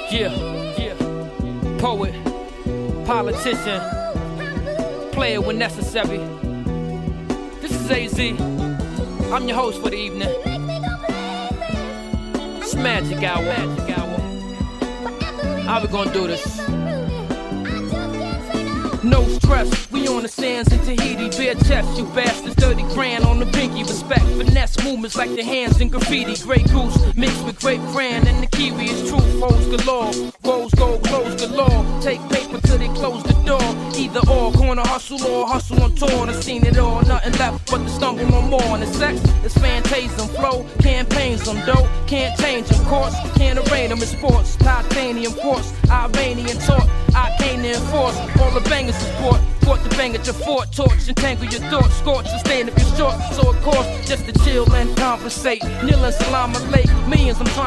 Yeah. Poet, politician, player when necessary. This is AZ. I'm your host for the evening. It's Magic Hour. How we gonna do this? No stress, we on the sands in Tahiti. Bare chest, you bastards, 30 grand on the pinky. Respect, finesse, movements like the hands in graffiti. Grey goose, mixed with grape cran and the kiwi is true. Foes galore, rose gold, clothes galore. Take paper till they close the door. Either or, corner hustle or hustle on tour. I've seen it all, nothing left but to stumble no more. And the sex, it's phantasm flow, campaigns them dope. Can't change them, course, can't arraign them in sports. Titanium force, Iranian talk, I came to enforce. All the bangers is bought, fought to bang at your fort. Torch, entangle your thoughts, scorch, sustain if you're short. So of course, just to chill and conversate. Kneel and salam alaikum, millions I'm trying